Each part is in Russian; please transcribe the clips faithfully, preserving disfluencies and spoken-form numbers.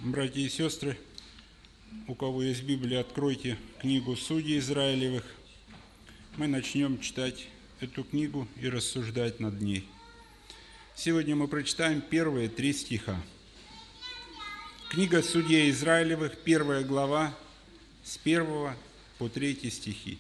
Братья и сестры, у кого есть Библия, откройте книгу Судей Израилевых. Мы начнем читать эту книгу и рассуждать над ней. Сегодня мы прочитаем первые три стиха. Книга Судей Израилевых, первая глава, с первого по третий стихи.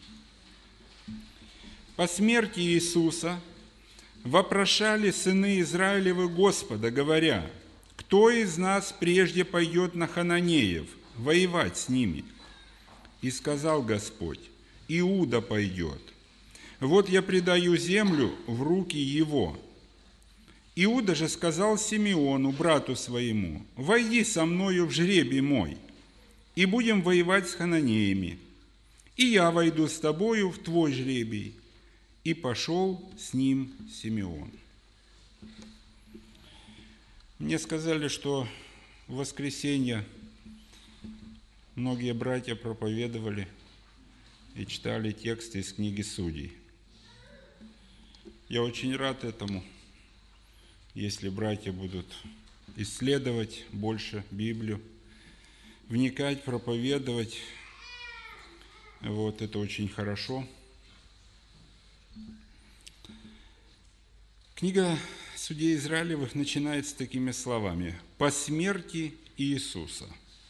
По смерти Иисуса вопрошали сыны Израилевы Господа, говоря: «Кто из нас прежде пойдет на хананеев, воевать с ними?» И сказал Господь: «Иуда пойдет. Вот я предаю землю в руки его». Иуда же сказал Симеону, брату своему: «Войди со мною в жребий мой, и будем воевать с хананеями, и я войду с тобою в твой жребий». И пошел с ним Симеон. Мне сказали, что в воскресенье многие братья проповедовали и читали тексты из книги Судей. Я очень рад этому, если братья будут исследовать больше Библию, вникать, проповедовать. Вот это очень хорошо. Книга Судей Израилевых начинается такими словами: «По смерти Иисуса».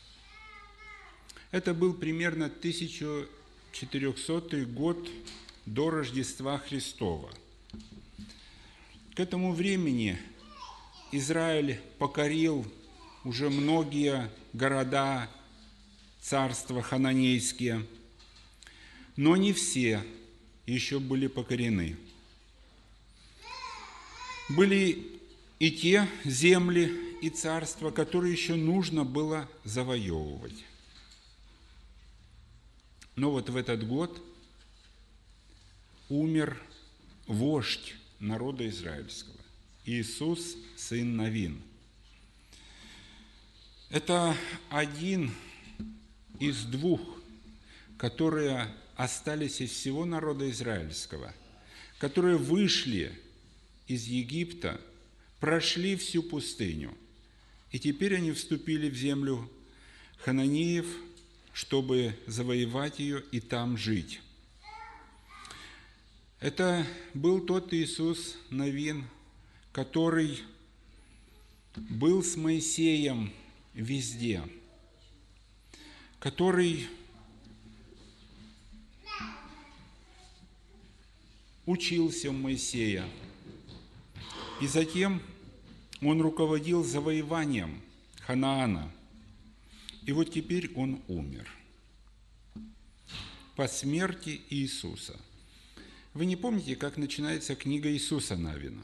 Это был примерно тысяча четырехсотый год до Рождества Христова. К этому времени Израиль покорил уже многие города, царства хананейские, но не все еще были покорены. Были и те земли и царства, которые еще нужно было завоевывать. Но вот в этот год умер вождь народа израильского, Иисус, сын Навин. Это один из двух, которые остались из всего народа израильского, которые вышли из Египта, прошли всю пустыню, и теперь они вступили в землю хананеев, чтобы завоевать ее и там жить. Это был тот Иисус Навин, который был с Моисеем везде, который учился у Моисея, и затем он руководил завоеванием Ханаана. И вот теперь он умер по смерти Иисуса. Вы не помните, как начинается книга Иисуса Навина?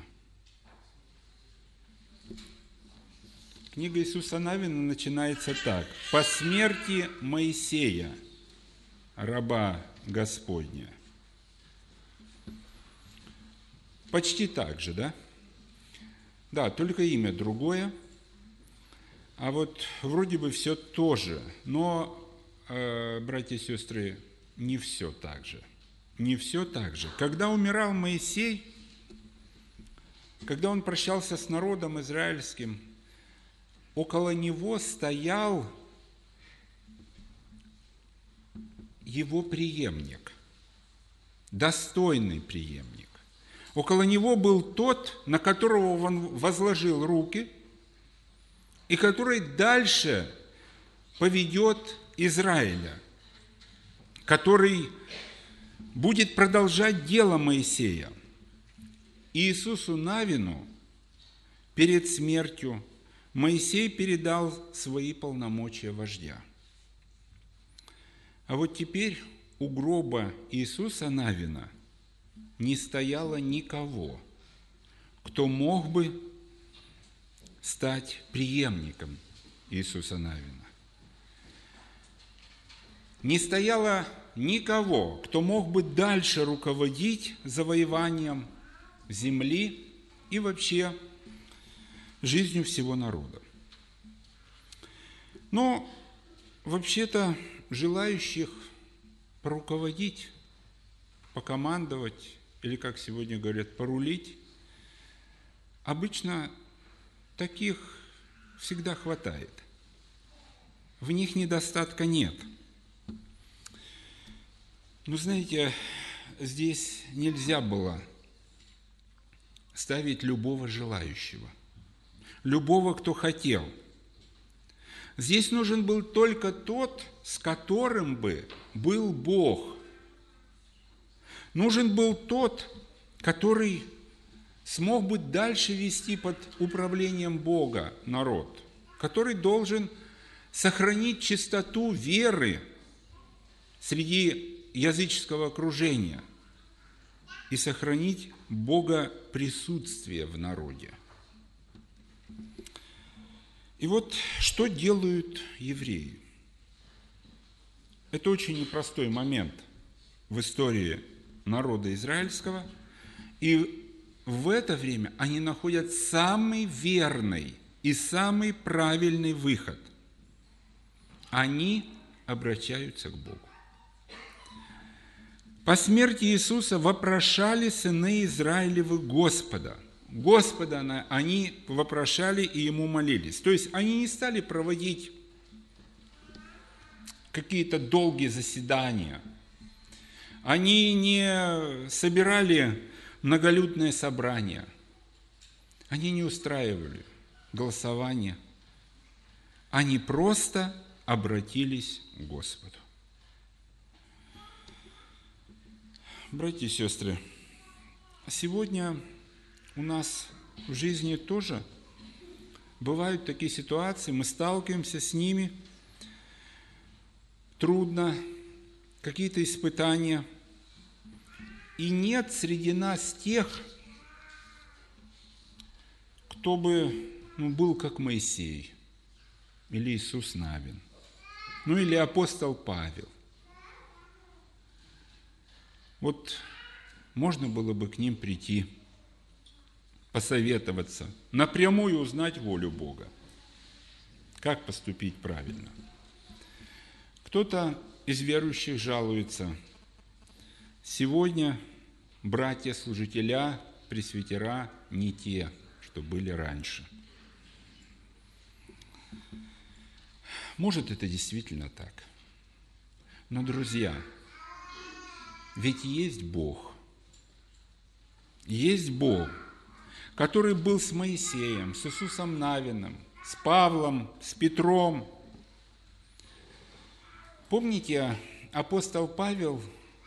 Книга Иисуса Навина начинается так: «По смерти Моисея, раба Господня». Почти так же, да? Да, только имя другое, а вот вроде бы все то же, но, э, братья и сестры, не все так же. Не все так же. Когда умирал Моисей, когда он прощался с народом израильским, около него стоял его преемник, достойный преемник. Около него был тот, на которого он возложил руки, и который дальше поведет Израиля, который будет продолжать дело Моисея. Иисусу Навину перед смертью Моисей передал свои полномочия вождя. А вот теперь у гроба Иисуса Навина не стояло никого, кто мог бы стать преемником Иисуса Навина. Не стояло никого, кто мог бы дальше руководить завоеванием земли и вообще жизнью всего народа. Но вообще-то желающих поруководить, покомандовать, или, как сегодня говорят, порулить, обычно таких всегда хватает. в них недостатка нет. Но знаете, здесь нельзя было ставить любого желающего, любого, кто хотел. Здесь нужен был только тот, с которым бы был Бог. Нужен был тот, который смог бы дальше вести под управлением Бога народ, который должен сохранить чистоту веры среди языческого окружения и сохранить Бога присутствие в народе. И вот что делают евреи? Это очень непростой момент в истории народа израильского, и в это время они находят самый верный и самый правильный выход. Они обращаются к Богу. По смерти Иисуса вопрошали сыны Израилевы Господа. Господа они вопрошали и Ему молились. То есть они не стали проводить какие-то долгие заседания. Они не собирали многолюдное собрание. Они не устраивали голосование. Они просто обратились к Господу. Братья и сестры, сегодня у нас в жизни тоже бывают такие ситуации, мы сталкиваемся с ними, трудно, какие-то испытания, и нет среди нас тех, кто бы ну, был как Моисей, или Иисус Навин, ну или апостол Павел. Вот можно было бы к ним прийти, посоветоваться, напрямую узнать волю Бога, как поступить правильно. Кто-то из верующих жалуется: сегодня братья-служителя, пресвитера не те, что были раньше. Может, это действительно так. Но, друзья, ведь есть Бог. Есть Бог, который был с Моисеем, с Иисусом Навином, с Павлом, с Петром. Помните, апостол Павел,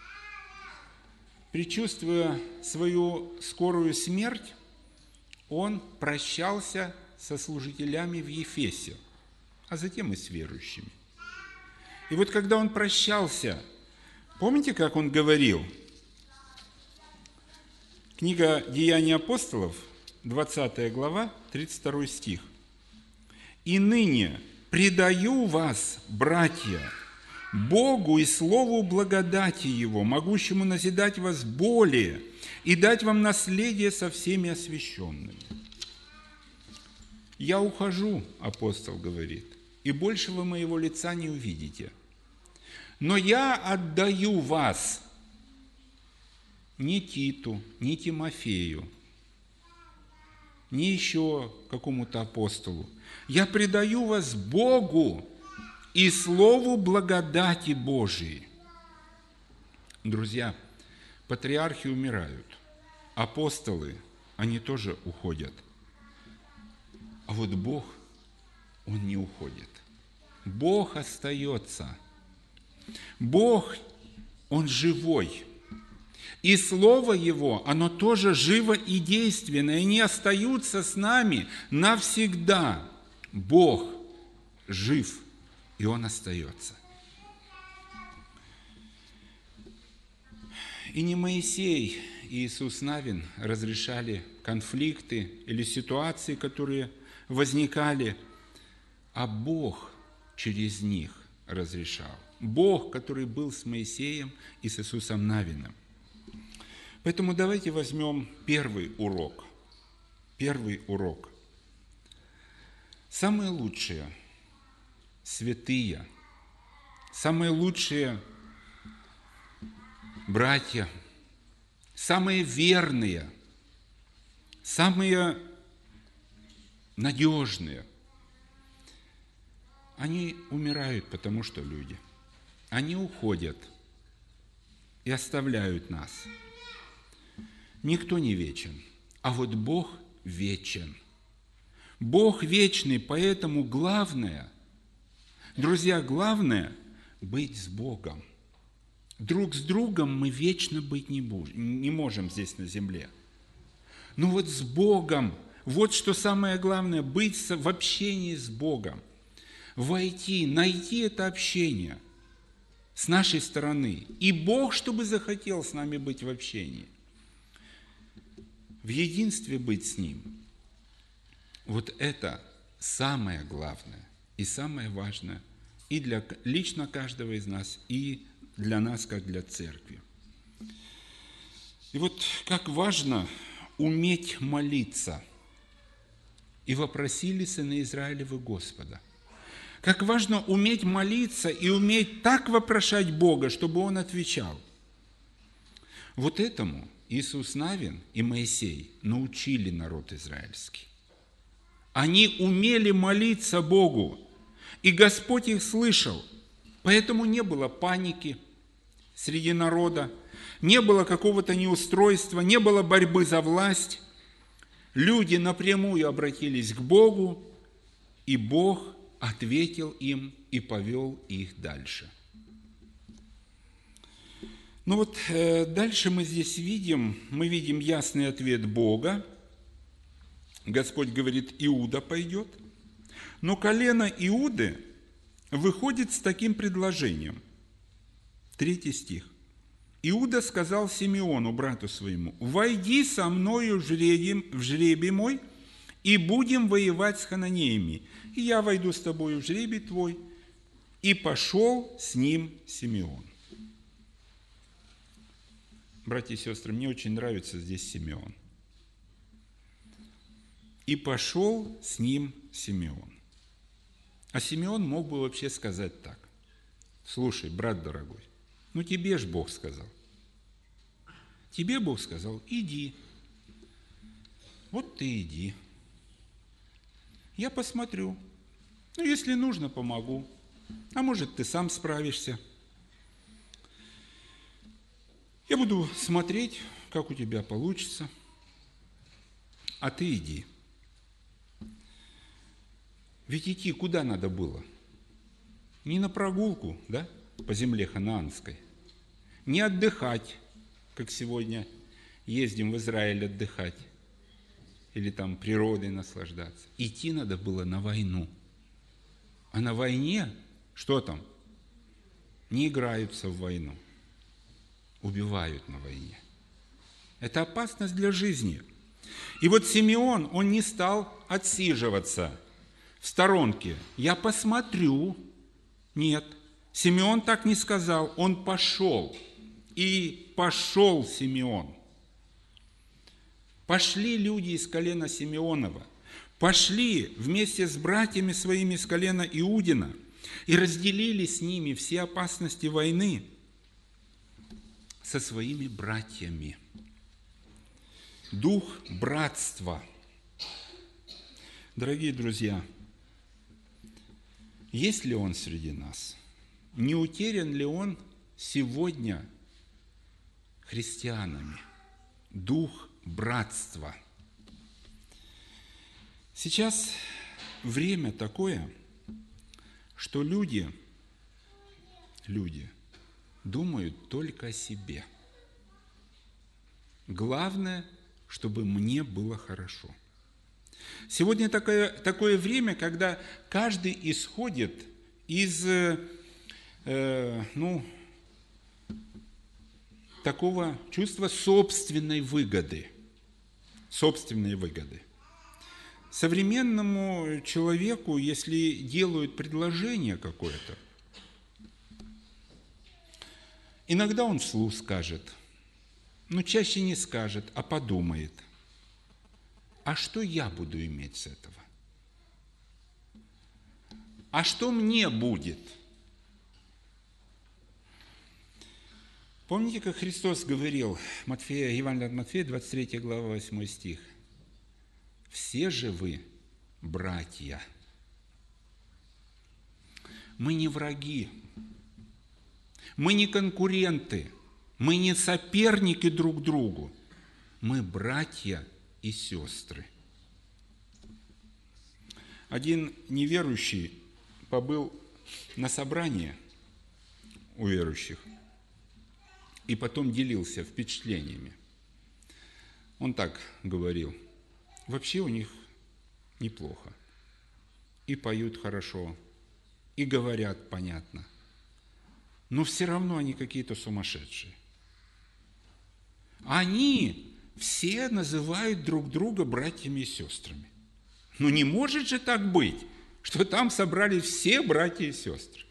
предчувствуя свою скорую смерть, он прощался со служителями в Ефесе, а затем и с верующими. И вот когда он прощался, помните, как он говорил? Книга «Деяния апостолов», двадцатая глава, тридцать второй стих. «И ныне предаю вас, братья, Богу и Слову благодати Его, могущему назидать вас более и дать вам наследие со всеми освященными». «Я ухожу», апостол говорит, «и больше вы моего лица не увидите. Но я отдаю вас не Титу, не Тимофею, не еще какому-то апостолу. Я предаю вас Богу и Слову благодати Божией». Друзья, патриархи умирают, апостолы, они тоже уходят. А вот Бог, Он не уходит. Бог остается. Бог, Он живой. И Слово Его, оно тоже живо и действенно, и они остаются с нами навсегда. Бог жив, и Он остается. И не Моисей и Иисус Навин разрешали конфликты или ситуации, которые возникали, а Бог через них разрешал. Бог, который был с Моисеем и с Иисусом Навином. Поэтому давайте возьмем первый урок. Первый урок. Самые лучшие святые, самые лучшие братья, самые верные, самые надежные, они умирают, потому что люди. Они уходят и оставляют нас. Никто не вечен, а вот Бог вечен. Бог вечный, поэтому главное, друзья, главное – быть с Богом. Друг с другом мы вечно быть не, будем, не можем здесь на земле. Но вот с Богом, вот что самое главное – быть в общении с Богом. Войти, найти это общение с нашей стороны. И Бог, чтобы захотел с нами быть в общении. В единстве быть с Ним. Вот это самое главное и самое важное и для лично каждого из нас, и для нас, как для церкви. И вот как важно уметь молиться. И вопросили сыны Израилевы Господа. Как важно уметь молиться и уметь так вопрошать Бога, чтобы Он отвечал. Вот этому Иисус Навин и Моисей научили народ израильский. Они умели молиться Богу, и Господь их слышал. Поэтому не было паники среди народа, не было какого-то неустройства, не было борьбы за власть. Люди напрямую обратились к Богу, и Бог ответил им и повел их дальше. Ну вот э, дальше мы здесь видим, мы видим ясный ответ Бога. Господь говорит, Иуда пойдет. Но колено Иуды выходит с таким предложением. Третий стих. Иуда сказал Симеону, брату своему, «Войди со мною в жребий, в жребий мой, и будем воевать с хананеями, и я войду с тобою в жребий твой». И пошел с ним Симеон. Братья и сестры, мне очень нравится здесь Симеон. И пошел с ним Симеон. А Симеон мог бы вообще сказать так. Слушай, брат дорогой, ну тебе ж Бог сказал. Тебе Бог сказал, иди. Вот ты иди. Я посмотрю. Ну, если нужно, помогу. А может, ты сам справишься. Я буду смотреть, как у тебя получится. А ты иди. Ведь идти куда надо было? Не на прогулку, да, по земле ханаанской. Не отдыхать, как сегодня ездим в Израиль отдыхать. Или там природой наслаждаться. Идти надо было на войну. А на войне, что там? Не играются в войну. Убивают на войне. Это опасность для жизни. И вот Симеон, он не стал отсиживаться в сторонке. Я посмотрю. Нет, Симеон так не сказал. Он пошел. И пошел Симеон. Пошли люди из колена Симеонова. Пошли вместе с братьями своими из колена Иудина и разделили с ними все опасности войны со своими братьями. Дух братства. Дорогие друзья, есть ли он среди нас? Не утерян ли он сегодня христианами? Дух братства. Сейчас время такое, что люди, люди думают только о себе. Главное, чтобы мне было хорошо. Сегодня такое, такое время, когда каждый исходит из э, ну, такого чувства собственной выгоды. Собственной выгоды. Современному человеку, если делают предложение какое-то, иногда он вслух скажет, но чаще не скажет, а подумает. А что я буду иметь с этого? А что мне будет? Помните, как Христос говорил, Матфея, Евангелие от Матфея, двадцать третья глава, восьмой стих. «Все же вы братья». Мы не враги, мы не конкуренты, мы не соперники друг другу, мы братья и сестры. Один неверующий побыл на собрании у верующих и потом делился впечатлениями. Он так говорил: вообще у них неплохо. И поют хорошо, и говорят понятно. Но все равно они какие-то сумасшедшие. Они все называют друг друга братьями и сестрами. Ну не может же так быть, что там собрались все братья и сестры.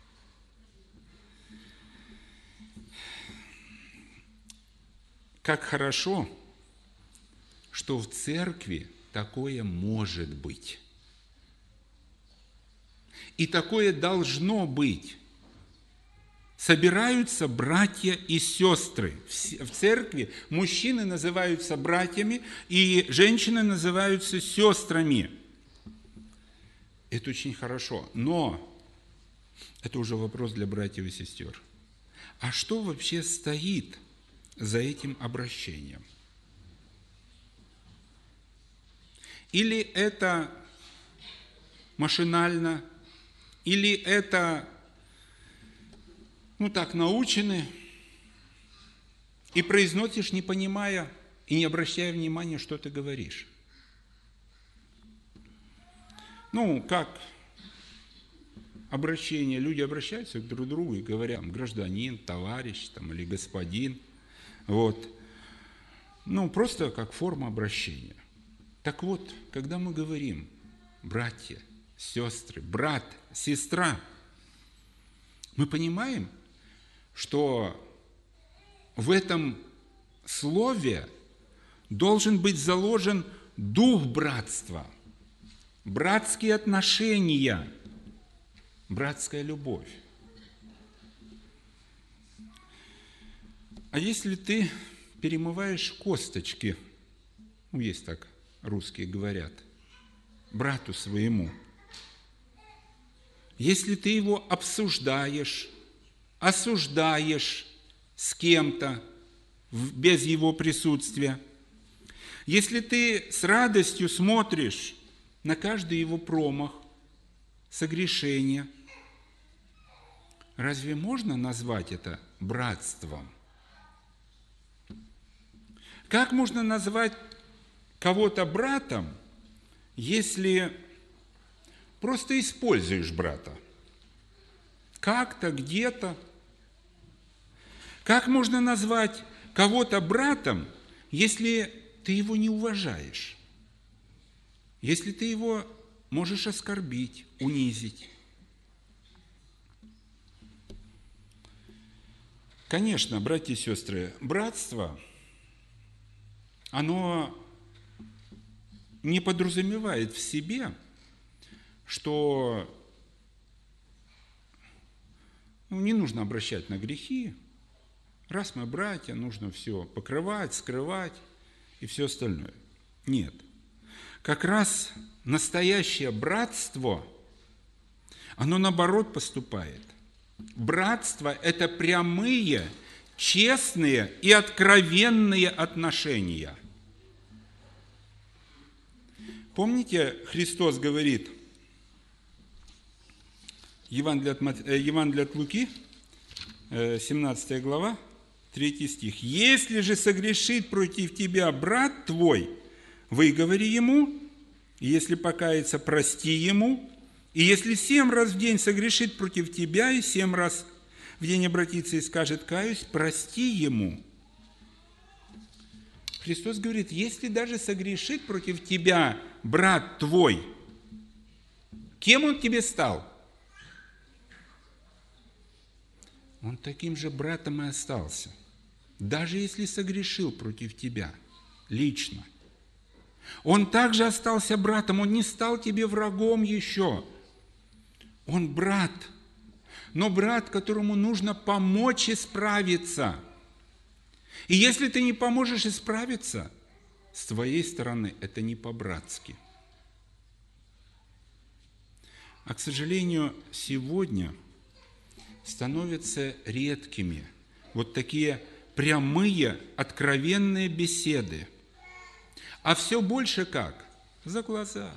Как хорошо, что в церкви такое может быть. И такое должно быть. Собираются братья и сестры. В церкви мужчины называются братьями, и женщины называются сестрами. Это очень хорошо. Но это уже вопрос для братьев и сестер. А что вообще стоит за этим обращением? Или это машинально, или это, ну так, научены, и произносишь, не понимая и не обращая внимания, что ты говоришь. Ну, как обращение, люди обращаются друг к другу и говорят: гражданин, товарищ там, или господин. Вот. Ну, просто как форма обращения. Так вот, когда мы говорим братья, сестры, брат, сестра, мы понимаем, что в этом слове должен быть заложен дух братства, братские отношения, братская любовь. А если ты перемываешь косточки, ну, есть так русские говорят, брату своему, если ты его обсуждаешь, осуждаешь с кем-то без его присутствия, если ты с радостью смотришь на каждый его промах, согрешение, разве можно назвать это братством? Как можно назвать кого-то братом, если просто используешь брата? Как-то, где-то. Как можно назвать кого-то братом, если ты его не уважаешь? Если ты его можешь оскорбить, унизить? Конечно, братья и сестры, братство, оно не подразумевает в себе, что ну, не нужно обращать на грехи. Раз мы братья, нужно все покрывать, скрывать и все остальное. Нет. Как раз настоящее братство, оно наоборот поступает. Братство – это прямые, честные и откровенные отношения. Помните, Христос говорит, Евангелие от, Евангелие от Луки, семнадцатая глава, третий стих. «Если же согрешит против тебя брат твой, выговори ему, и если покается, прости ему, и если семь раз в день согрешит против тебя, и семь раз в день обратится и скажет: каюсь, прости ему». Христос говорит, если даже согрешит против тебя брат твой, кем он тебе стал? Он таким же братом и остался. Даже если согрешил против тебя лично. Он также остался братом, он не стал тебе врагом еще. Он брат, но брат, которому нужно помочь исправиться. И если ты не поможешь исправиться, с твоей стороны это не по-братски. А, к сожалению, сегодня становятся редкими вот такие прямые, откровенные беседы. А все больше как? За глаза.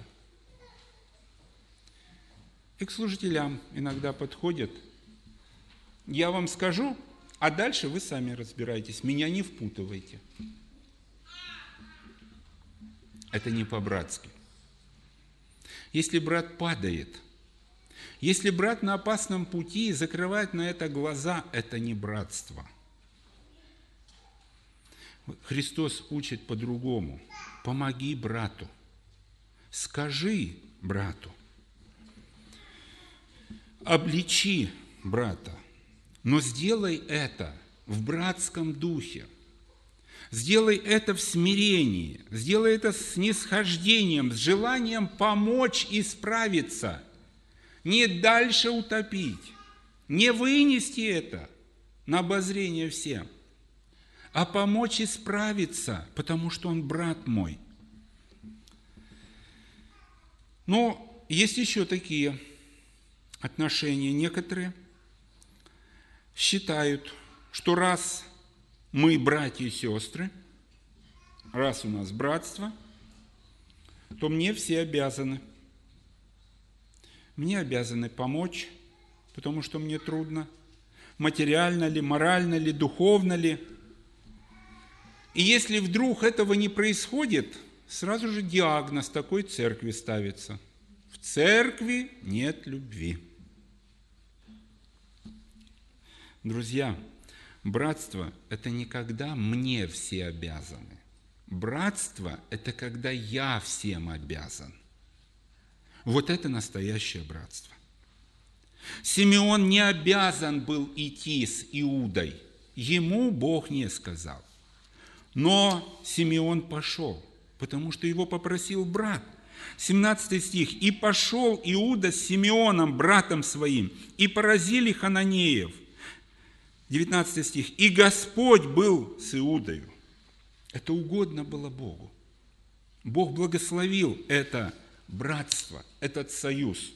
И к служителям иногда подходят. Я вам скажу, а дальше вы сами разбирайтесь. Меня не впутывайте. Это не по-братски. Если брат падает, если брат на опасном пути и закрывает на это глаза, это не братство. Христос учит по-другому. Помоги брату. Скажи брату. Обличи брата. Но сделай это в братском духе. Сделай это в смирении. Сделай это с снисхождением, с желанием помочь исправиться. Не дальше утопить. Не вынести это на обозрение всем. А помочь исправиться, потому что он брат мой. Но есть еще такие отношения. Некоторые считают, что раз мы братья и сестры, раз у нас братство, то мне все обязаны. Мне обязаны помочь, потому что мне трудно. Материально ли, морально ли, духовно ли. И если вдруг этого не происходит, сразу же диагноз такой церкви ставится. В церкви нет любви. Друзья, братство – это не когда мне все обязаны. Братство – это когда я всем обязан. Вот это настоящее братство. Симеон не обязан был идти с Иудой. Ему Бог не сказал. Но Симеон пошел, потому что его попросил брат. семнадцатый стих. «И пошел Иуда с Симеоном, братом своим, и поразили хананеев». девятнадцатый стих. «И Господь был с Иудою». Это угодно было Богу. Бог благословил это братство, этот союз.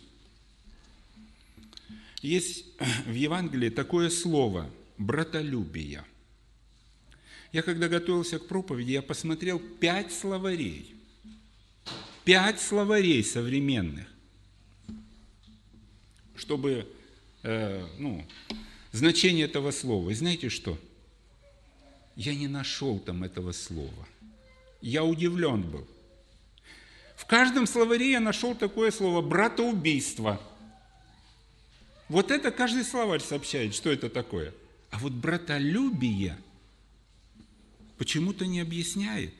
Есть в Евангелии такое слово «братолюбие». Я когда готовился к проповеди, я посмотрел пять словарей. Пять словарей современных, чтобы, э, ну, значение этого слова. И знаете что? Я не нашел там этого слова. Я удивлен был. В каждом словаре я нашел такое слово «братоубийство». Вот это каждый словарь сообщает, что это такое. А вот братолюбие почему-то не объясняет.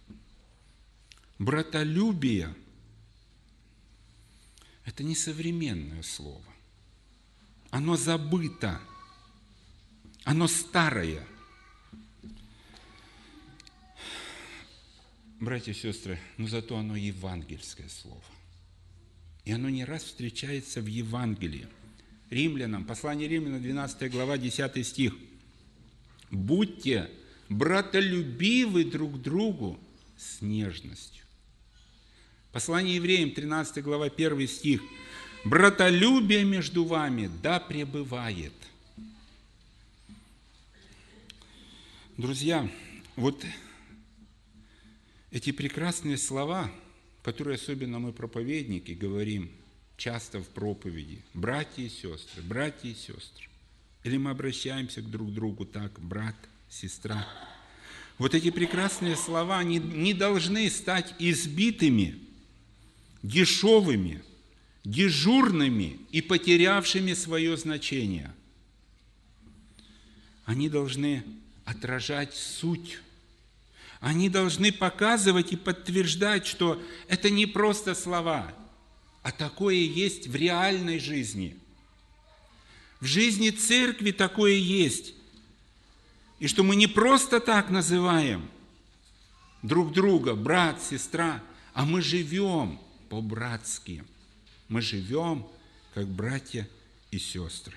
Братолюбие – это не современное слово. Оно забыто. Оно старое. Братья и сестры, но зато оно евангельское слово. И оно не раз встречается в Евангелии. Римлянам, послание Римлянам, двенадцатая глава, десятый стих. «Будьте братолюбивы друг другу с нежностью». Послание евреям, тринадцатая глава, первый стих. «Братолюбие между вами да пребывает». Друзья, вот эти прекрасные слова, которые особенно мы, проповедники, говорим часто в проповеди, братья и сестры, братья и сестры, или мы обращаемся к друг другу так, брат, сестра. Вот эти прекрасные слова, они не должны стать избитыми, дешевыми, дежурными и потерявшими свое значение. Они должны отражать суть. Они должны показывать и подтверждать, что это не просто слова, а такое есть в реальной жизни. В жизни церкви такое есть. И что мы не просто так называем друг друга, брат, сестра, а мы живем по-братски. Мы живем как братья и сестры.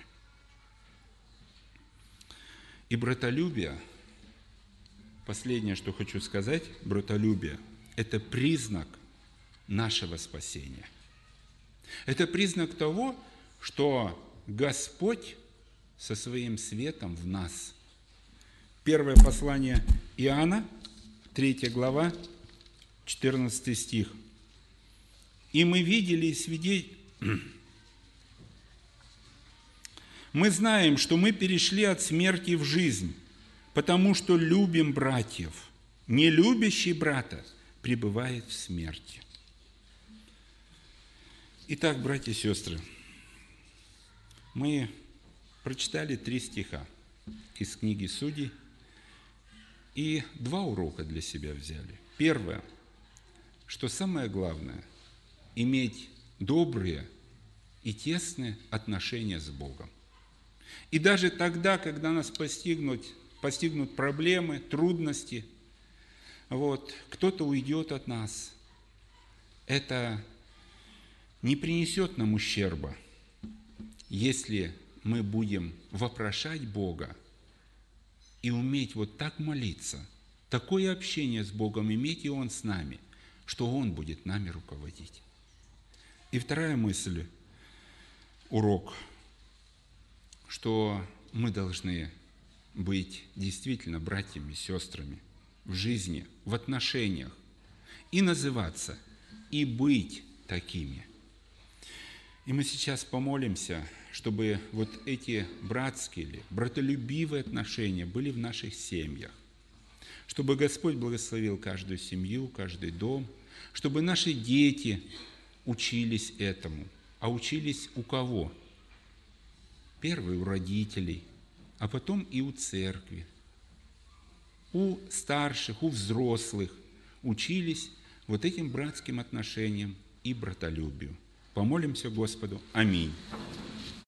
И братолюбие, последнее, что хочу сказать, братолюбие – это признак нашего спасения. Это признак того, что Господь со своим светом в нас. Первое послание Иоанна, третья глава, четырнадцатый стих. «И мы видели и свидетельствовали, мы знаем, что мы перешли от смерти в жизнь, потому что любим братьев. Не любящий брата пребывает в смерти». Итак, братья и сестры, мы прочитали три стиха из книги Судей и два урока для себя взяли. Первое, что самое главное – иметь добрые и тесные отношения с Богом. И даже тогда, когда нас постигнут, постигнут проблемы, трудности, вот, кто-то уйдет от нас, это не принесет нам ущерба, если мы будем вопрошать Бога и уметь вот так молиться, такое общение с Богом иметь, и Он с нами, что Он будет нами руководить. И вторая мысль, урок, что мы должны быть действительно братьями и сестрами в жизни, в отношениях, и называться, и быть такими. И мы сейчас помолимся, чтобы вот эти братские или братолюбивые отношения были в наших семьях, чтобы Господь благословил каждую семью, каждый дом, чтобы наши дети учились этому. А учились у кого? Первые у родителей, а потом и у церкви, у старших, у взрослых учились вот этим братским отношениям и братолюбию. Помолимся Господу. Аминь.